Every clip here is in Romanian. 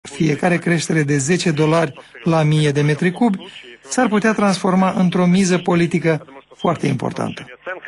Fiecare creștere de $10 la 1000 de metri cubi s-ar putea transforma într-o miză politică foarte importantă.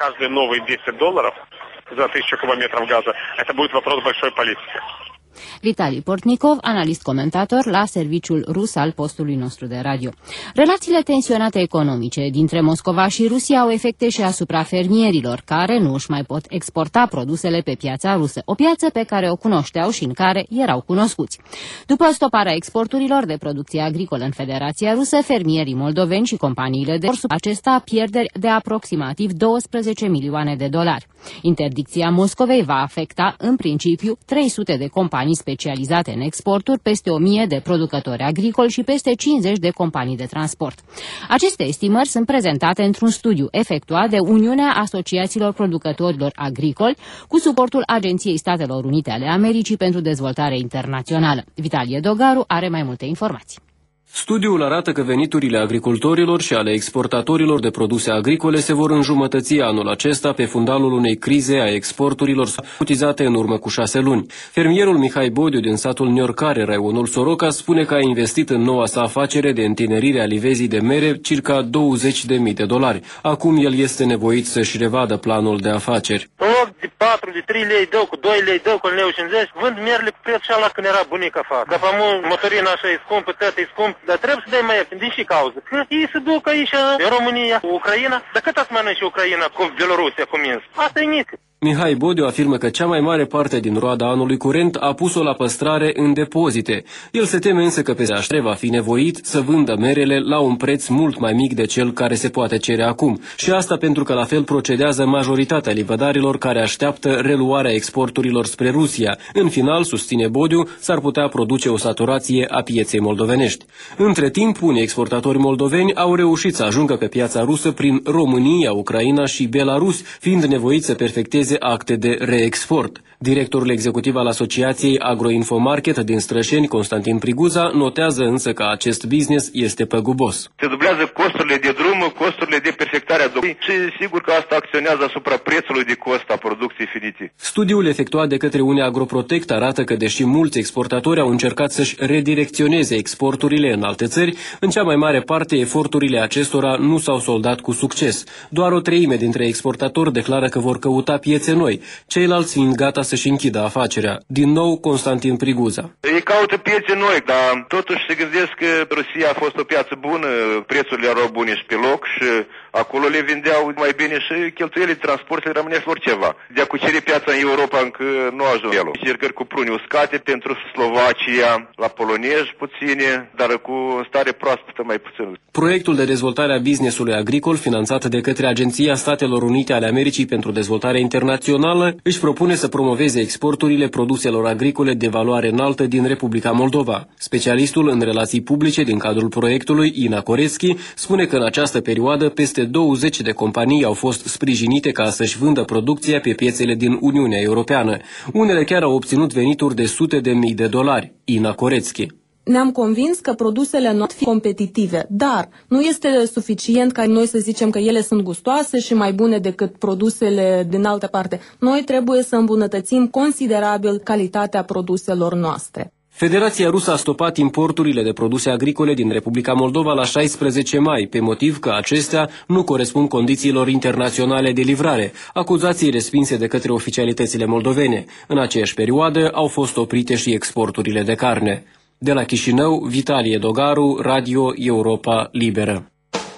Vitali Portnikov, analist-comentator la serviciul rus al postului nostru de radio. Relațiile tensionate economice dintre Moscova și Rusia au efecte și asupra fermierilor, care nu își mai pot exporta produsele pe piața rusă, o piață pe care o cunoșteau și în care erau cunoscuți. După stoparea exporturilor de producție agricolă în Federația Rusă, fermierii moldoveni și companiile de sub acesta pierderi de aproximativ $12 milioane. Interdicția Moscovei va afecta în principiu 300 de companii specializate în exporturi, peste 1000 de producători agricoli și peste 50 de companii de transport. Aceste estimări sunt prezentate într-un studiu efectuat de Uniunea Asociațiilor Producătorilor Agricoli cu suportul Agenției Statelor Unite ale Americii pentru Dezvoltare Internațională. Vitalie Dogaru are mai multe informații. Studiul arată că veniturile agricultorilor și ale exportatorilor de produse agricole se vor înjumătăți anul acesta pe fundalul unei crize a exporturilor utizate în urmă cu 6 luni. Fermierul Mihai Bodiu din satul Niorcare, raionul Soroca, spune că a investit în noua sa afacere de întinerire a livezii de mere circa $20.000. Acum el este nevoit să-și revadă planul de afaceri. De 4, de 3 lei dau, cu 2 lei dau, cu 1,50 lei, vând merele cu preț și ala când era bunica afară. Că famu, motorina așa e scumpă, tătă e scump, dar trebuie să dai mai ieftin. Din și cauză? Că ei se duc aici în România, Ucraina, dar cât ați mănânci Ucraina cu Belorusia, cu Minsk? Asta e nică. Mihai Bodiu afirmă că cea mai mare parte din roada anului curent a pus-o la păstrare în depozite. El se teme însă că pe aștre va fi nevoit să vândă merele la un preț mult mai mic de cel care se poate cere acum. Și asta pentru că la fel procedează majoritatea livădarilor care așteaptă reluarea exporturilor spre Rusia. În final, susține Bodiu, s-ar putea produce o saturație a pieței moldovenești. Între timp, unii exportatori moldoveni au reușit să ajungă pe piața rusă prin România, Ucraina și Belarus, fiind nevoiți să perfecteze acte de reexport. Directorul executiv al Asociației Agroinfomarket din Strășeni, Constantin Priguza, notează însă că acest business este păgubos. Se dublează costurile de drum, costurile de perfectare a domeniului și sigur că asta acționează asupra prețului de cost a producției finite. Studiul efectuat de către Uneagroprotect arată că deși mulți exportatori au încercat să-și redirecționeze exporturile în alte țări, în cea mai mare parte eforturile acestora nu s-au soldat cu succes. Doar o treime dintre exportatori declară că vor căuta piețe noi, ceilalți fiind gata să-și închidă afacerea. Din nou, Constantin Priguza. Ei caută piețe noi, dar totuși se gândesc că Rusia a fost o piață bună, prețurile erau bune și pe loc și acolo le vindeau mai bine și cheltuielile de transport le rămânea lor ceva. De a cuceri piața în Europa încă nu a ajuns el. Încercări cu pruni uscate pentru Slovacia, la polonezi puține, dar cu stare proaspătă mai puțin. Proiectul de dezvoltare a businessului agricol, finanțat de către Agenția Statelor Unite ale Americii pentru Dezvoltare Internațională, își propune să promoveze exporturile produselor agricole de valoare înaltă din Republica Moldova. Specialistul în relații publice din cadrul proiectului, Ina Corețchi, spune că în această perioadă peste 20 de companii au fost sprijinite ca să-și vândă producția pe piețele din Uniunea Europeană. Unele chiar au obținut venituri de $100.000. Ina Corețchi. Ne-am convins că produsele nu sunt competitive, dar nu este suficient ca noi să zicem că ele sunt gustoase și mai bune decât produsele din altă parte. Noi trebuie să îmbunătățim considerabil calitatea produselor noastre. Federația Rusă a stopat importurile de produse agricole din Republica Moldova la 16 mai, pe motiv că acestea nu corespund condițiilor internaționale de livrare, acuzații respinse de către oficialitățile moldovene. În aceeași perioadă au fost oprite și exporturile de carne. De la Chișinău, Vitalie Dogaru, Radio Europa Liberă.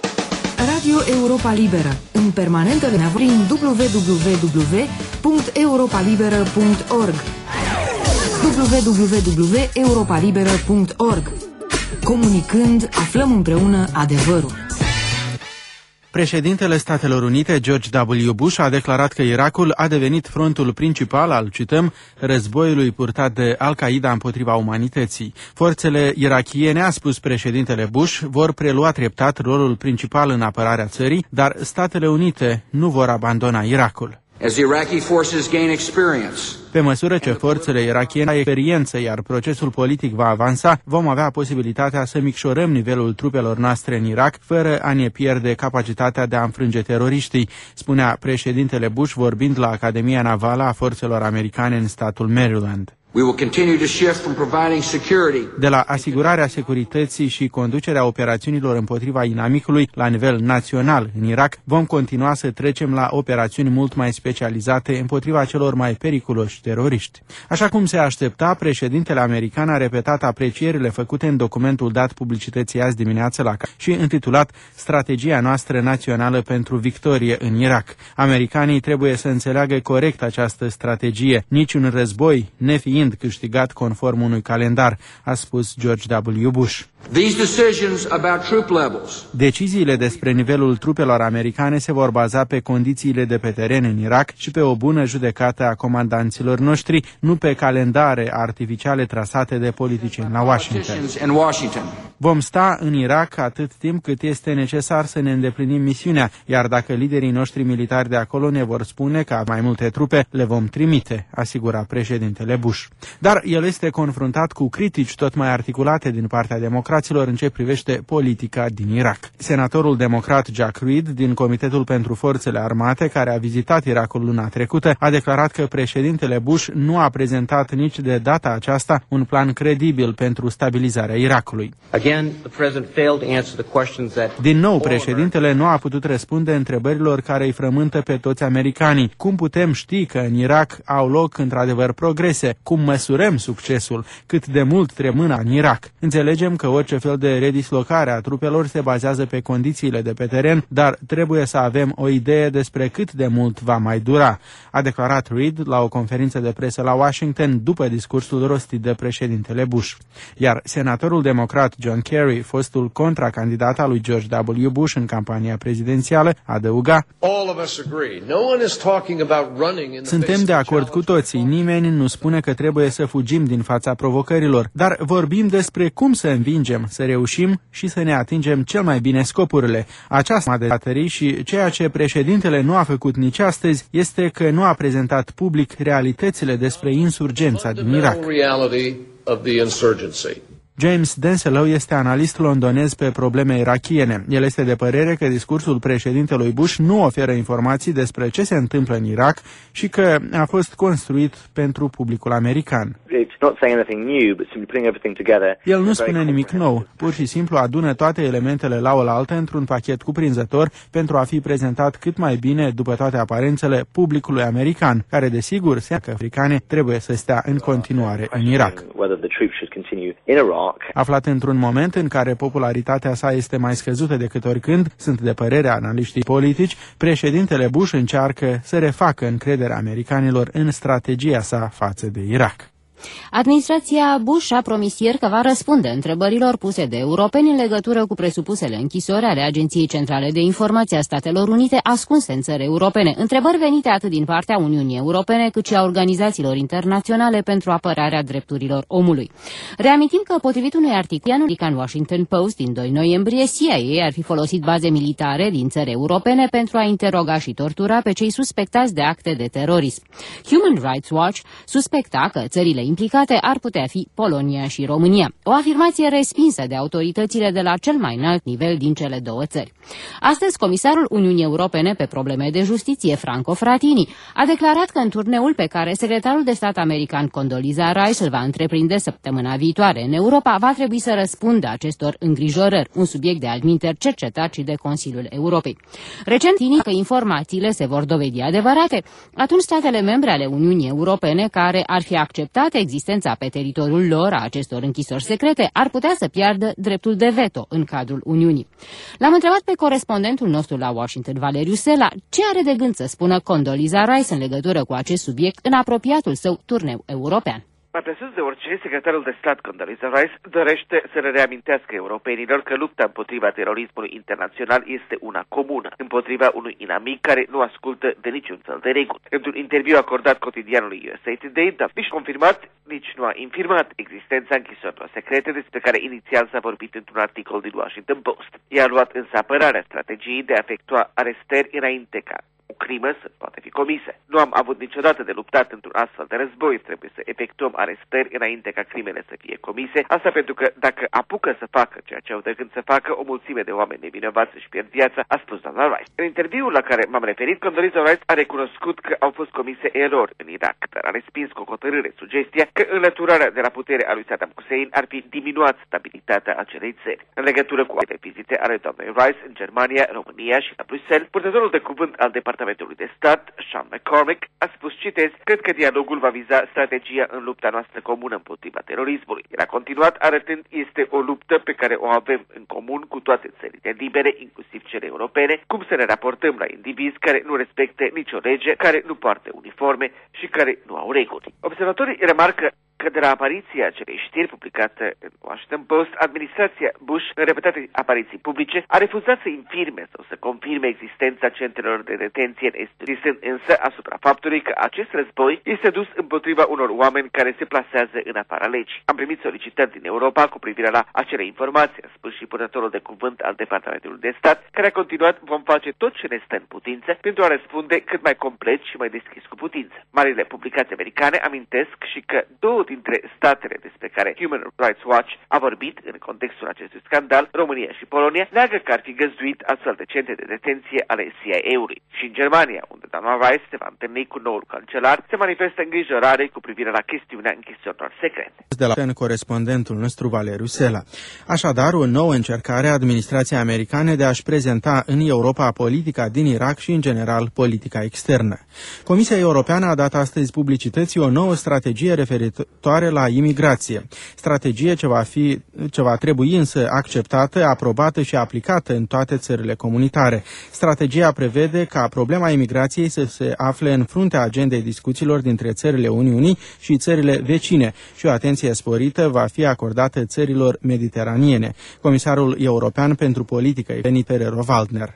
Radio Europa Liberă, în permanentă prin www.europalibera.org www.europalibera.org. Comunicând, aflăm împreună adevărul. Președintele Statelor Unite, George W. Bush, a declarat că Irakul a devenit frontul principal al, cităm, războiului purtat de Al-Qaeda împotriva umanității. Forțele irakiene, a spus președintele Bush, vor prelua treptat rolul principal în apărarea țării, dar Statele Unite nu vor abandona Irakul. Pe măsură ce forțele irakiene au experiență, iar procesul politic va avansa, vom avea posibilitatea să micșorăm nivelul trupelor noastre în Irak, fără a ne pierde capacitatea de a înfrânge teroriștii, spunea președintele Bush vorbind la Academia Navală a Forțelor Americane în statul Maryland. De la asigurarea securității și conducerea operațiunilor împotriva inamicului la nivel național în Irak, vom continua să trecem la operațiuni mult mai specializate împotriva celor mai periculoși teroriști. Așa cum se aștepta, președintele american a repetat aprecierile făcute în documentul dat publicității azi dimineață la și intitulat Strategia noastră națională pentru victorie în Irak. Americanii trebuie să înțeleagă corect această strategie, niciun război nefiind câștigat conform unui calendar, a spus George W. Bush. Deciziile despre nivelul trupelor americane se vor baza pe condițiile de pe teren în Irak și pe o bună judecată a comandanților noștri, nu pe calendare artificiale trasate de politicieni la Washington. Vom sta în Irak atât timp cât este necesar să ne îndeplinim misiunea, iar dacă liderii noștri militari de acolo ne vor spune că mai multe trupe le vom trimite, asigura președintele Bush. Dar el este confruntat cu critici tot mai articulate din partea democraților în ce privește politica din Irak. Senatorul democrat Jack Reed din Comitetul pentru Forțele Armate, care a vizitat Irakul luna trecută, a declarat că președintele Bush nu a prezentat nici de data aceasta un plan credibil pentru stabilizarea Irakului. Din nou, președintele nu a putut răspunde întrebărilor care îi frământă pe toți americanii. Cum putem ști că în Irak au loc într-adevăr progrese? Cum măsurăm succesul? Cât de mult trebuie mâna în Irak? Înțelegem că orice fel de redislocare a trupelor se bazează pe condițiile de pe teren, dar trebuie să avem o idee despre cât de mult va mai dura, a declarat Reed la o conferință de presă la Washington după discursul rostit de președintele Bush. Iar senatorul democrat John Kerry, fostul contracandidat al lui George W. Bush în campania prezidențială, adăuga: Suntem de acord cu toții, nimeni nu spune că trebuie să fugim din fața provocărilor, dar vorbim despre cum să învingem, să reușim și să ne atingem cel mai bine scopurile. Aceasta de datorii și ceea ce președintele nu a făcut nici astăzi este că nu a prezentat public realitățile despre insurgența din Irak. James Denselow este analist londonez pe probleme irakiene. El este de părere că discursul președintelui Bush nu oferă informații despre ce se întâmplă în Irak și că a fost construit pentru publicul american. El nu spune nimic nou, pur și simplu adună toate elementele la oaltă într-un pachet cuprinzător pentru a fi prezentat cât mai bine, după toate aparențele, publicului american, care desigur se că africane trebuie să stea în continuare în Irak. Aflat într-un moment în care popularitatea sa este mai scăzută decât oricând, sunt de părere analiștii politici, președintele Bush încearcă să refacă încrederea americanilor în strategia sa față de Irak. Administrația Bush a promis ieri că va răspunde întrebărilor puse de europeni în legătură cu presupusele închisori ale Agenției Centrale de Informație a Statelor Unite ascunse în țări europene, întrebări venite atât din partea Uniunii Europene cât și a organizațiilor internaționale pentru apărarea drepturilor omului. Reamintim că, potrivit unui articol în Washington Post din 2 noiembrie, CIA ar fi folosit baze militare din țări europene pentru a interoga și tortura pe cei suspectați de acte de terorism. Human Rights Watch suspecta că țările implicate ar putea fi Polonia și România. O afirmație respinsă de autoritățile de la cel mai înalt nivel din cele două țări. Astăzi, comisarul Uniunii Europene pe probleme de justiție, Franco Frattini, a declarat că în turneul pe care secretarul de stat american Condoleezza Rice îl va întreprinde săptămâna viitoare în Europa, va trebui să răspundă acestor îngrijorări, un subiect de altminteri cercetat și de Consiliul Europei. Recent, că informațiile se vor dovedi adevărate, atunci statele membre ale Uniunii Europene care ar fi acceptat existența pe teritoriul lor a acestor închisori secrete ar putea să piardă dreptul de veto în cadrul Uniunii. L-am întrebat pe corespondentul nostru la Washington, Valeriu Sela, ce are de gând să spună Condoleezza Rice în legătură cu acest subiect în apropiatul său turneu european. Mai presus de orice, secretarul de stat Condoleezza Rice dorește să le reamintească europenilor că lupta împotriva terorismului internațional este una comună, împotriva unui inamic care nu ascultă de niciun fel de reguli. Într-un interviu acordat cotidianului USA Today, dar nici confirmat, nici nu a infirmat existența închisorilor secrete despre care inițial s-a vorbit într-un articol din Washington Post. I-a luat însă apărarea strategiei de a efectua arestări înainte ca crimă să poate fi comise. Nu am avut niciodată de luptat într-un astfel de război, trebuie să efectuăm arestări înainte ca crimele să fie comise, asta pentru că dacă apucă să facă ceea ce au de gând să facă, o mulțime de oameni nevinovați își pierd viața, a spus doamna Rice. În interviul la care m-am referit, Condoleezza Rice a recunoscut că au fost comise erori în Irak, dar a respins cu o hotărâre sugestia că înlăturarea de la putere a lui Saddam Hussein ar fi diminuat stabilitatea acelei țări. În legătură cu alte vizite ale doamnei Rice în Germania, România și la Bruxelles, purtătorul de cuvânt al Departamentului de Stat, Sean McCormick, a spus, citez, cred că dialogul va viza strategia în lupta noastră comună împotriva terorismului. El a continuat arătând, este o luptă pe care o avem în comun cu toate țările libere, inclusiv cele europene, cum să ne raportăm la indivizi care nu respectă nicio lege, care nu poartă uniforme și care nu au reguli. Observatorii remarcă că de la apariția acelei știri publicate în Washington Post, administrația Bush, în repetate apariții publice, a refuzat să infirme sau să confirme existența centrelor de detenție în Est, insistând însă asupra faptului că acest război este dus împotriva unor oameni care se plasează în afara legii. Am primit solicitări din Europa cu privire la acele informații, a spus și purtătorul de cuvânt al Departamentului de Stat, care a continuat, vom face tot ce ne stă în putință pentru a răspunde cât mai complet și mai deschis cu putință. Marile publicații americane amintesc și că două dintre statele despre care Human Rights Watch a vorbit în contextul acestui scandal, România și Polonia, neagă că ar fi găzduit astfel de centre de detenție ale CIA-ului. Și în Germania, unde doamna Rice se va întâlni cu noul cancelar, se manifestă îngrijorare cu privire la chestiunea închisorilor secrete. De la corespondentul nostru Valeriu Sela. Așadar, o nouă încercare a administrației americane de a-și prezenta în Europa politica din Irak și, în general, politica externă. Comisia Europeană a dat astăzi publicității o nouă strategie referitoare la imigrație. Strategie ce va trebui însă acceptată, aprobată și aplicată în toate țările comunitare. Strategia prevede ca problema imigrației să se afle în fruntea agendei discuțiilor dintre țările Uniunii și țările vecine și o atenție sporită va fi acordată țărilor mediteraniene. Comisarul european pentru politică, Eleni Ferrero-Waldner.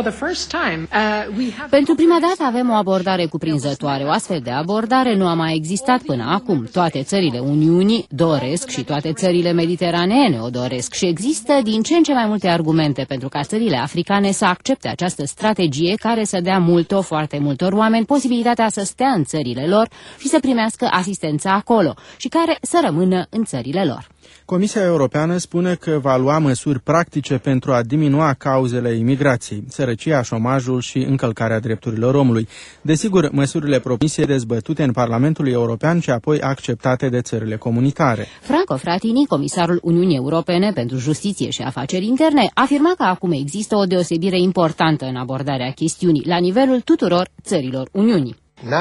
Pentru prima dată avem o abordare cuprinzătoare. O astfel de abordare nu a mai existat până acum. Toate țările Uniunii doresc și toate țările mediteraneene o doresc și există din ce în ce mai multe argumente pentru ca țările africane să accepte această strategie care să dea foarte multor oameni posibilitatea să stea în țările lor și să primească asistență acolo și care să rămână în țările lor. Comisia Europeană spune că va lua măsuri practice pentru a diminua cauzele imigrației, sărăcia, șomajul și încălcarea drepturilor omului. Desigur, măsurile propuse dezbătute în Parlamentul European și apoi acceptate de țările comunitare. Franco Frattini, comisarul Uniunii Europene pentru Justiție și Afaceri Interne, afirma că acum există o deosebire importantă în abordarea chestiunii la nivelul tuturor țărilor Uniunii.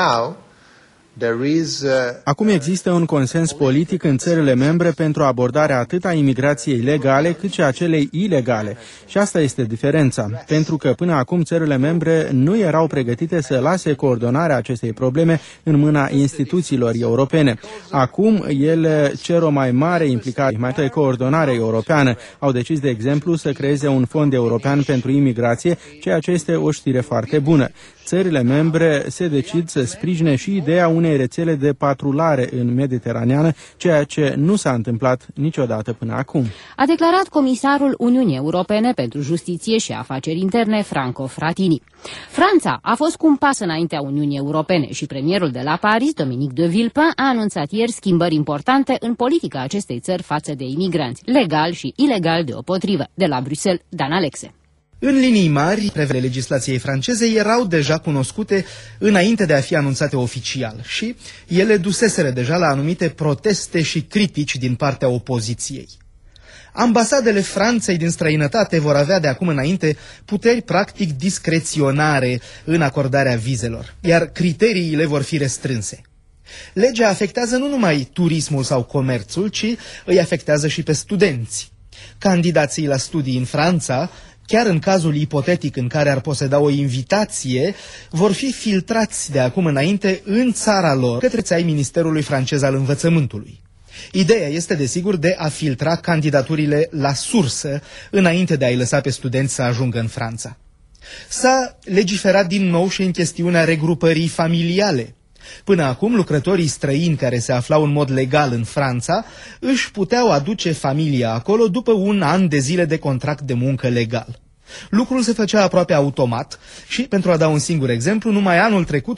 Acum există un consens politic în țările membre pentru abordarea atât a imigrației legale cât și a celei ilegale. Și asta este diferența, pentru că până acum țările membre nu erau pregătite să lase coordonarea acestei probleme în mâna instituțiilor europene. Acum ele cer o mai mare implicare, mai multă coordonare europeană. Au decis, de exemplu, să creeze un fond european pentru imigrație, ceea ce este o știre foarte bună. Țările membre se decid să sprijine și ideea unei rețele de patrulare în Mediteraneană, ceea ce nu s-a întâmplat niciodată până acum. A declarat comisarul Uniunii Europene pentru Justiție și Afaceri Interne, Franco Frattini. Franța a fost cu un pas înaintea Uniunii Europene și premierul de la Paris, Dominique de Villepin, a anunțat ieri schimbări importante în politica acestei țări față de imigranți, legal și ilegal deopotrivă. De la Bruxelles, Dan Alexe. În linii mari, prevederile legislației franceze erau deja cunoscute înainte de a fi anunțate oficial și ele duseseră deja la anumite proteste și critici din partea opoziției. Ambasadele Franței din străinătate vor avea de acum înainte puteri practic discreționare în acordarea vizelor, iar criteriile vor fi restrânse. Legea afectează nu numai turismul sau comerțul, ci îi afectează și pe studenți. Candidații la studii în Franța, chiar în cazul ipotetic în care ar poseda o invitație, vor fi filtrați de acum înainte în țara lor către țării Ministerului francez al Învățământului. Ideea este, desigur, de a filtra candidaturile la sursă înainte de a-i lăsa pe studenți să ajungă în Franța. S-a legiferat din nou și în chestiunea regrupării familiale. Până acum, lucrătorii străini care se aflau în mod legal în Franța își puteau aduce familia acolo după un an de zile de contract de muncă legal. Lucrul se făcea aproape automat și, pentru a da un singur exemplu, numai anul trecut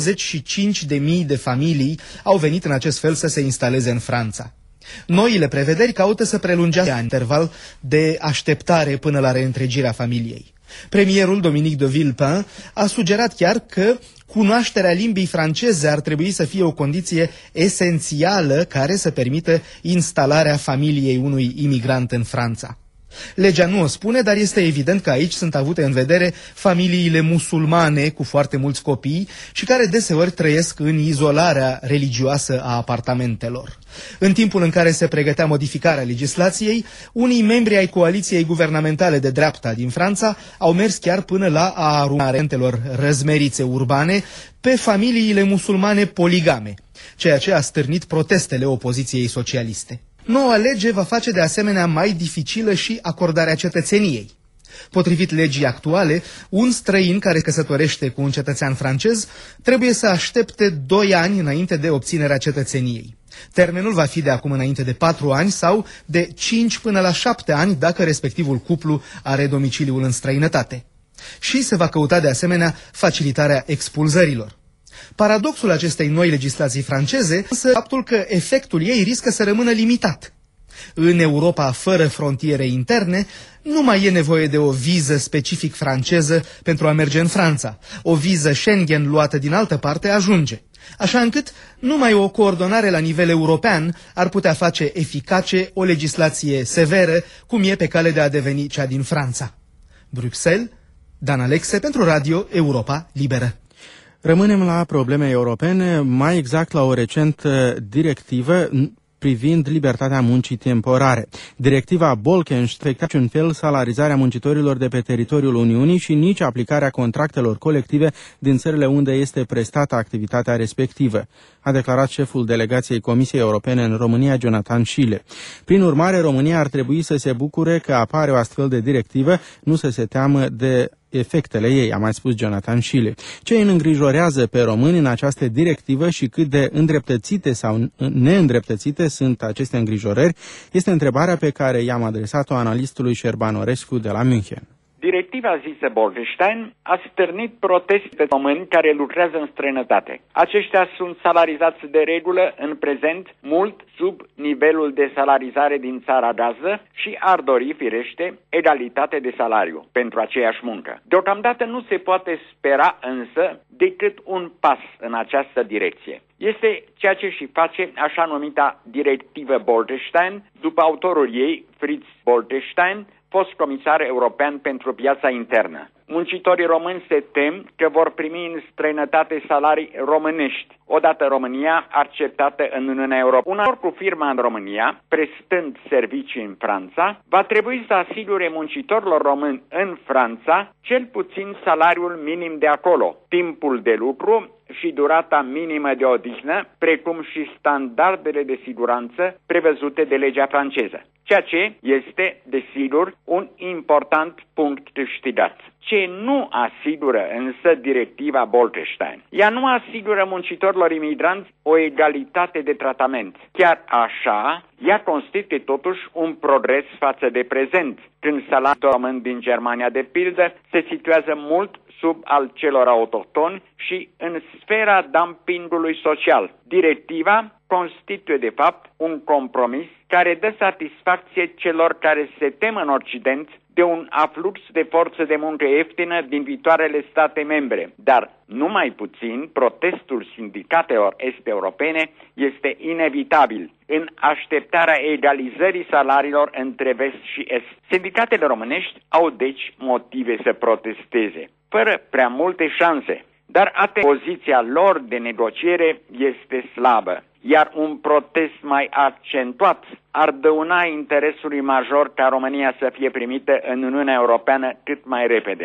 25.000 de familii au venit în acest fel să se instaleze în Franța. Noile prevederi caută să prelungească interval de așteptare până la reîntregirea familiei. Premierul Dominique de Villepin a sugerat chiar că cunoașterea limbii franceze ar trebui să fie o condiție esențială care să permită instalarea familiei unui imigrant în Franța. Legea nu o spune, dar este evident că aici sunt avute în vedere familiile musulmane cu foarte mulți copii și care deseori trăiesc în izolarea religioasă a apartamentelor. În timpul în care se pregătea modificarea legislației, unii membri ai coaliției guvernamentale de dreapta din Franța au mers chiar până la a arunca rentelor răzmerițe urbane pe familiile musulmane poligame, ceea ce a stârnit protestele opoziției socialiste. Noua lege va face de asemenea mai dificilă și acordarea cetățeniei. Potrivit legii actuale, un străin care căsătorește cu un cetățean francez trebuie să aștepte 2 ani înainte de obținerea cetățeniei. Termenul va fi de acum înainte de 4 ani sau de 5 până la 7 ani dacă respectivul cuplu are domiciliul în străinătate. Și se va căuta de asemenea facilitarea expulzărilor. Paradoxul acestei noi legislații franceze însă faptul că efectul ei riscă să rămână limitat. În Europa fără frontiere interne nu mai e nevoie de o viză specific franceză pentru a merge în Franța. O viză Schengen luată din altă parte ajunge. Așa încât numai o coordonare la nivel european ar putea face eficace o legislație severă, cum e pe cale de a deveni cea din Franța. Bruxelles, Dan Alexe pentru Radio Europa Liberă. Rămânem la probleme europene, mai exact la o recentă directivă privind libertatea muncii temporare. Directiva Bolkestein afectează în fel salarizarea muncitorilor de pe teritoriul Uniunii și nici aplicarea contractelor colective din țările unde este prestată activitatea respectivă, a declarat șeful delegației Comisiei Europene în România, Jonathan Schile. Prin urmare, România ar trebui să se bucure că apare o astfel de directivă, nu să se teamă de efectele ei, a mai spus Jonathan Schile. Ce îi îngrijorează pe români în această directivă și cât de îndreptățite sau neîndreptățite sunt aceste îngrijorări, este întrebarea pe care i-am adresat-o analistului Șerban Orescu de la München. Directiva zisă Bolkestein a stârnit proteste de români care lucrează în străinătate. Aceștia sunt salarizați de regulă în prezent mult sub nivelul de salarizare din țara gazdă și ar dori, firește, egalitate de salariu pentru aceeași muncă. Deocamdată nu se poate spera însă decât un pas în această direcție. Este ceea ce și face așa numita directivă Bolkestein, după autorul ei, Fritz Bolkestein, fost comisar european pentru piața internă. Muncitorii români se tem că vor primi în străinătate salarii românești, odată România acceptată în Uniunea Europeană. Un acord cu firma în România, prestând servicii în Franța, va trebui să asigure muncitorilor români în Franța cel puțin salariul minim de acolo, timpul de lucru și durata minimă de odihnă, precum și standardele de siguranță prevăzute de legea franceză. Ceea ce este, desigur, un important punct câștigat. Ce nu asigură însă directiva Bolkestein? Ea nu asigură muncitorilor imigranți o egalitate de tratament. Chiar așa, ea constituie totuși un progres față de prezent, când salariul român din Germania, de pildă, se situează mult sub al celor autohtoni și în sfera dumpingului social. Directiva constituie, de fapt, un compromis care dă satisfacție celor care se tem în Occident de un aflux de forță de muncă ieftină din viitoarele state membre. Dar, numai puțin, protestul sindicatelor est-europene este inevitabil în așteptarea egalizării salariilor între vest și est. Sindicatele românești au, deci, motive să protesteze, fără prea multe șanse. Dar poziția lor de negociere este slabă, iar un protest mai accentuat ar dăuna interesului major ca România să fie primită în Uniunea Europeană cât mai repede.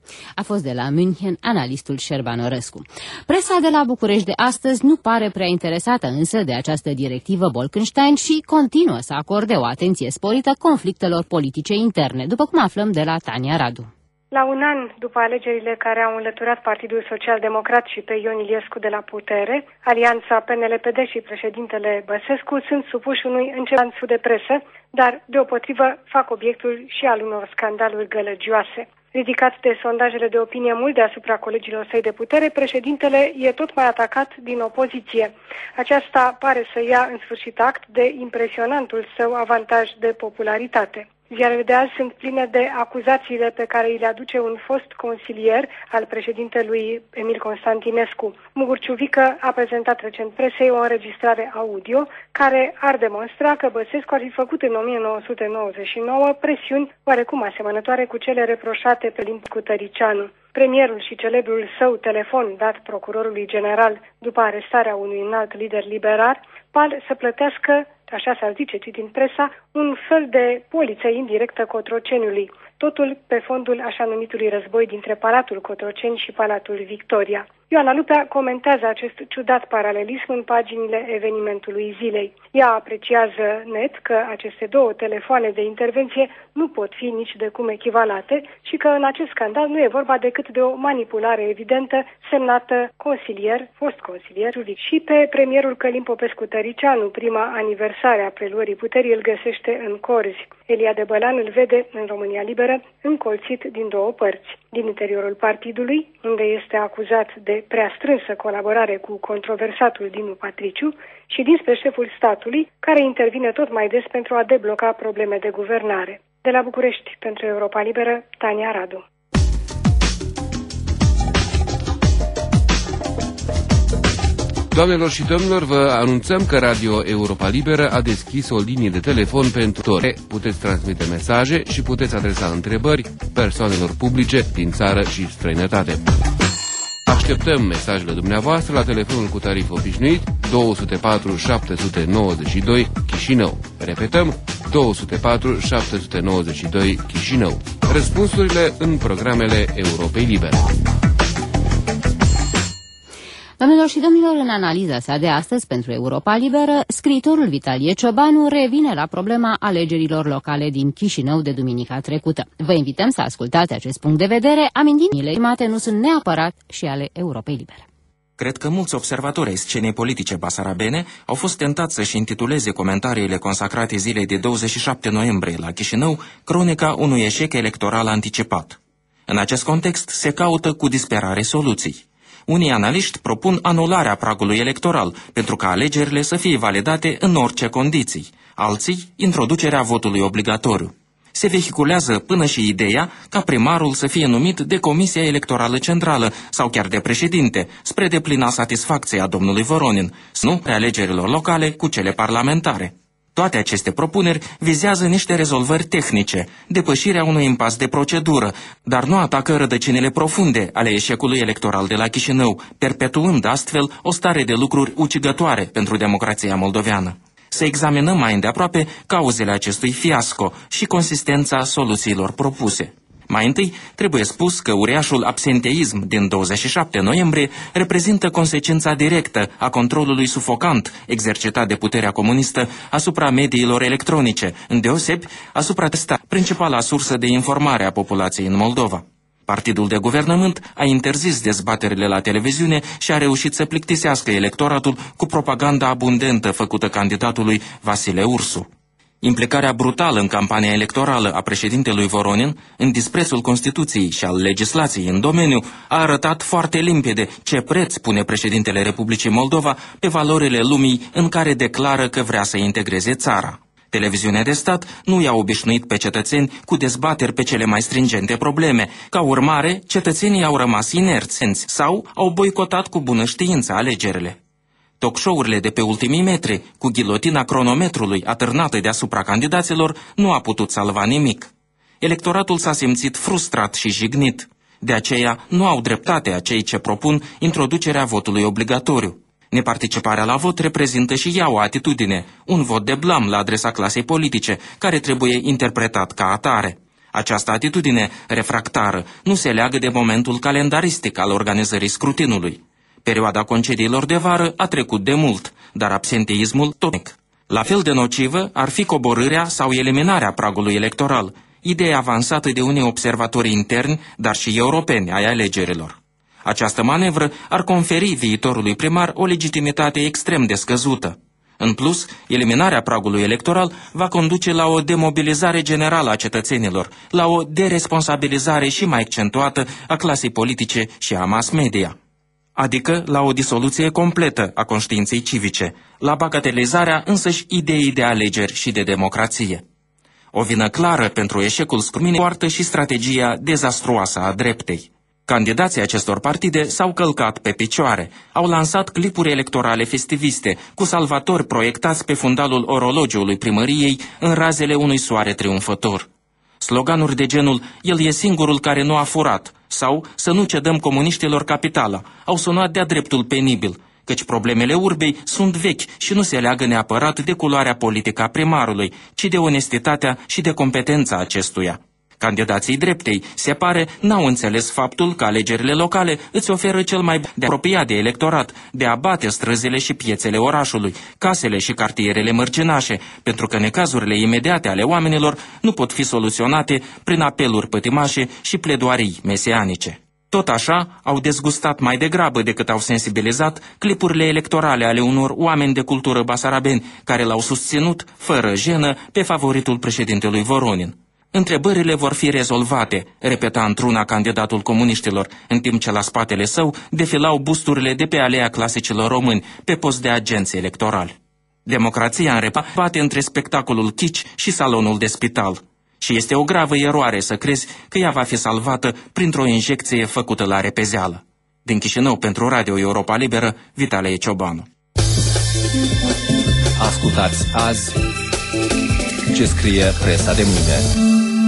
A fost de la München analistul Șerban Orescu. Presa de la București de astăzi nu pare prea interesată însă de această directivă Bolkestein și continuă să acorde o atenție sporită conflictelor politice interne, după cum aflăm de la Tania Radu. La un an după alegerile care au înlăturat Partidul Social-Democrat și pe Ion Iliescu de la putere, alianța PNL-PD și președintele Băsescu sunt supuși unui început de presă, dar deopotrivă fac obiectul și al unor scandaluri gălăgioase. Ridicat de sondajele de opinie mult deasupra colegilor săi de putere, președintele e tot mai atacat din opoziție. Aceasta pare să ia în sfârșit act de impresionantul său avantaj de popularitate. Ziarele de azi sunt pline de acuzațiile pe care îi le aduce un fost consilier al președintelui Emil Constantinescu. Mugur Ciuvică a prezentat recent presei o înregistrare audio care ar demonstra că Băsescu ar fi făcut în 1999 presiuni oarecum asemănătoare cu cele reproșate pe Limpu Tăricianu. Premierul și celebrul său telefon dat procurorului general după arestarea unui înalt lider liberal par să plătească, așa s-ar zice citind presa, un fel de poliță indirectă Cotroceniului, totul pe fondul așa numitului război dintre Palatul Cotroceni și Palatul Victoria. Ioana Lupea comentează acest ciudat paralelism în paginile evenimentului zilei. Ea apreciază net că aceste două telefoane de intervenție nu pot fi nici de cum echivalate și că în acest scandal nu e vorba decât de o manipulare evidentă semnată fost consilier și pe premierul Călim Popescu-Tăricianu, prima aniversare a preluării puterii, îl găsește în corzi. Eliade Bălan îl vede în România Liberă încolțit din două părți. Din interiorul partidului, unde este acuzat de prea strânsă colaborare cu controversatul Dinu Patriciu, și dinspre șeful statului, care intervine tot mai des pentru a debloca probleme de guvernare. De la București, pentru Europa Liberă, Tania Radu. Doamnelor și domnilor, vă anunțăm că Radio Europa Liberă a deschis o linie de telefon pentru toate. Puteți transmite mesaje și puteți adresa întrebări persoanelor publice din țară și străinătate. Așteptăm mesajele dumneavoastră la telefonul cu tarif obișnuit 204 792 Chișinău. Repetăm, 204 792 Chișinău. Răspunsurile în programele Europei Libere. Doamnelor și domnilor, în analiza sa de astăzi pentru Europa Liberă, scriitorul Vitalie Ciobanu revine la problema alegerilor locale din Chișinău de duminica trecută. Vă invităm să ascultați acest punct de vedere, amintirile mate nu sunt neapărat și ale Europei Libere. Cred că mulți observatori ai scenei politice basarabene au fost tentați să-și intituleze comentariile consacrate zilei de 27 noiembrie la Chișinău cronica unui eșec electoral anticipat. În acest context se caută cu disperare soluții. Unii analiști propun anularea pragului electoral pentru ca alegerile să fie validate în orice condiții, alții introducerea votului obligatoriu. Se vehiculează până și ideea ca primarul să fie numit de Comisia Electorală Centrală sau chiar de președinte, spre deplina satisfacție a domnului Voronin, nu prealegerilor locale cu cele parlamentare. Toate aceste propuneri vizează niște rezolvări tehnice, depășirea unui impas de procedură, dar nu atacă rădăcinile profunde ale eșecului electoral de la Chișinău, perpetuând astfel o stare de lucruri ucigătoare pentru democrația moldoveană. Să examinăm mai îndeaproape cauzele acestui fiasco și consistența soluțiilor propuse. Mai întâi, trebuie spus că uriașul absenteism din 27 noiembrie reprezintă consecința directă a controlului sufocant exercitat de puterea comunistă asupra mediilor electronice, îndeosebi asupra principala sursă de informare a populației în Moldova. Partidul de guvernământ a interzis dezbaterile la televiziune și a reușit să plictisească electoratul cu propaganda abundentă făcută candidatului Vasile Ursu. Implicarea brutală în campania electorală a președintelui Voronin, în disprețul Constituției și al legislației în domeniu, a arătat foarte limpede ce preț pune președintele Republicii Moldova pe valorile lumii în care declară că vrea să integreze țara. Televiziunea de stat nu i-a obișnuit pe cetățeni cu dezbateri pe cele mai stringente probleme. Ca urmare, cetățenii au rămas inerți sau au boicotat cu bună știință alegerile. Talk-show-urile de pe ultimii metri, cu ghilotina cronometrului atârnată deasupra candidaților, nu a putut salva nimic. Electoratul s-a simțit frustrat și jignit. De aceea nu au dreptate acei ce propun introducerea votului obligatoriu. Neparticiparea la vot reprezintă și ea o atitudine, un vot de blam la adresa clasei politice, care trebuie interpretat ca atare. Această atitudine refractară nu se leagă de momentul calendaristic al organizării scrutinului. Perioada concediilor de vară a trecut de mult, dar absenteismul tot. La fel de nocivă ar fi coborârea sau eliminarea pragului electoral. idee avansată de unii observatori interni, dar și europeni ai alegerilor. Această manevră ar conferi viitorului primar o legitimitate extrem de scăzută. În plus, eliminarea pragului electoral va conduce la o demobilizare generală a cetățenilor, la o deresponsabilizare și mai accentuată a clasei politice și a mass media. Adică la o disoluție completă a conștiinței civice, la bagatelizarea însăși ideii de alegeri și de democrație. O vină clară pentru eșecul scruminii poartă și strategia dezastruoasă a dreptei. Candidații acestor partide s-au călcat pe picioare, au lansat clipuri electorale festiviste, cu salvatori proiectați pe fundalul orologiului primăriei în razele unui soare triumfător. Sloganuri de genul "El e singurul care nu a furat" sau "Să nu cedăm comuniștilor capitala" au sunat de-a dreptul penibil, căci problemele urbei sunt vechi și nu se leagă neapărat de culoarea politică a primarului, ci de onestitatea și de competența acestuia. Candidații dreptei, se pare, n-au înțeles faptul că alegerile locale îți oferă cel mai de apropiat de electorat, de a bate străzile și piețele orașului, casele și cartierele mărginașe, pentru că necazurile imediate ale oamenilor nu pot fi soluționate prin apeluri pătimașe și pledoarii mesianice. Tot așa, au dezgustat mai degrabă decât au sensibilizat clipurile electorale ale unor oameni de cultură basarabeni, care l-au susținut, fără jenă, pe favoritul președintelui Voronin. Întrebările vor fi rezolvate, repeta într-una candidatul comuniștilor, în timp ce la spatele său defilau busturile de pe alea clasicilor români, pe post de agenți electorali. Democrația împate între spectacolul kitsch și salonul de spital. Și este o gravă eroare să crezi că ea va fi salvată printr-o injecție făcută la repezeală. Din Chișinău, pentru Radio Europa Liberă, Vitalie Ciobanu. Ascultați azi ce scrie presa de mâine.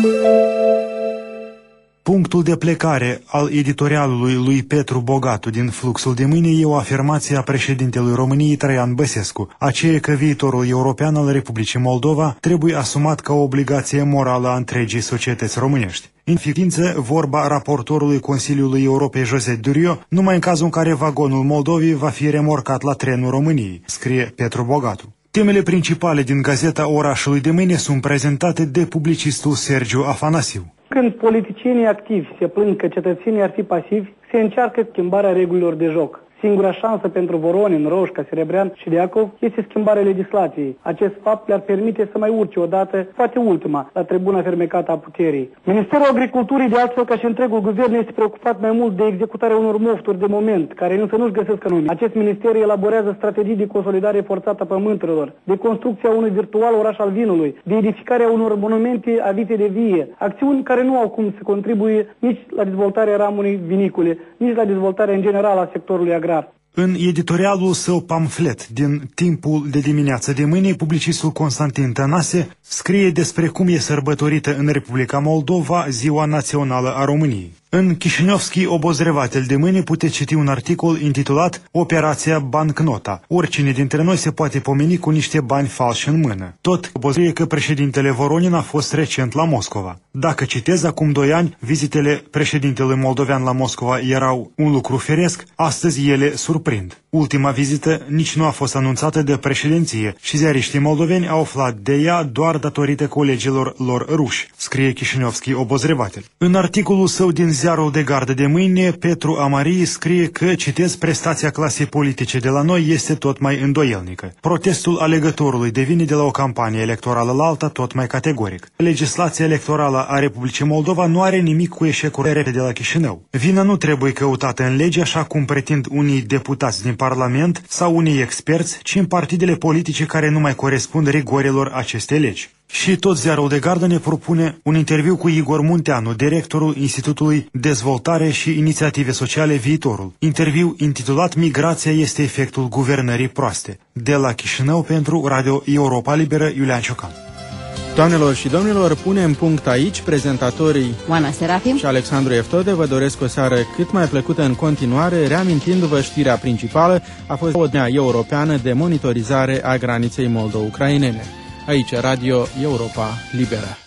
Punctul de plecare al editorialului lui Petru Bogatu din Fluxul de mâine e o afirmație a președintelui României Traian Băsescu, aceea că viitorul european al Republicii Moldova trebuie asumat ca o obligație morală a întregii societăți românești. În ființă, vorba raportorului Consiliului Europei José Durio, numai în cazul în care vagonul Moldovei va fi remorcat la trenul României, scrie Petru Bogatu. Temele principale din Gazeta Orașului de mâine sunt prezentate de publicistul Sergiu Afanasiu. Când politicienii activi se plâng că cetățenii ar fi pasivi, se încearcă schimbarea regulilor de joc. Singura șansă pentru Voronin, Roșca, Serebrean și Deacov este schimbarea legislației. Acest fapt le-ar permite să mai urce odată, poate ultima, la tribuna fermecată a puterii. Ministerul Agriculturii, de altfel ca și întregul guvern, este preocupat mai mult de executarea unor mofturi de moment, care însă nu-și găsesc nume. Acest minister elaborează strategii de consolidare forțată a pământurilor, de construcția unui virtual oraș al vinului, de edificarea unor monumente avite de vie, acțiuni care nu au cum să contribuie nici la dezvoltarea ramunii vinicole, nici la dezvoltarea în general a sectorului agrar. În editorialul său pamflet din Timpul de dimineață de mâine, publicistul Constantin Tănase scrie despre cum e sărbătorită în Republica Moldova Ziua Națională a României. În Chișinevski Obozrevatel de mâine puteți citi un articol intitulat Operația Bancnota. Oricine dintre noi se poate pomeni cu niște bani falși în mână. Tot obozrie că președintele Voronin a fost recent la Moscova. Dacă citez, acum 2 ani, vizitele președintelui moldovean la Moscova erau un lucru firesc, astăzi ele surprind. Ultima vizită nici nu a fost anunțată de președinție și ziariștii moldoveni au aflat de ea doar datorită colegilor lor ruși, scrie Chișinevski Obozrevatel. În articolul său din Ziarul de Gardă de mâine, Petru Amarii scrie că, citez, prestația clasei politice de la noi este tot mai îndoielnică. Protestul alegătorului devine de la o campanie electorală la alta tot mai categoric. Legislația electorală a Republicii Moldova nu are nimic cu eșecuri de la Chișinău. Vina nu trebuie căutată în lege, așa cum pretind unii deputați din Parlament sau unii experți, ci în partidele politice care nu mai corespund rigorilor acestei legi. Și tot Ziarul de Gardă ne propune un interviu cu Igor Munteanu, directorul Institutului Dezvoltare și Inițiative Sociale Viitorul. Interviu intitulat Migrația este efectul guvernării proaste. De la Chișinău pentru Radio Europa Liberă, Iulian Ciocan. Doamnelor și domnilor, punem punct aici. Prezentatorii Oana Serafim și Alexandru Eftode vă doresc o seară cât mai plăcută în continuare, reamintindu-vă știrea principală a fost o dnea europeană de monitorizare a graniței moldo-ucrainene. Aici Radio Europa Liberă.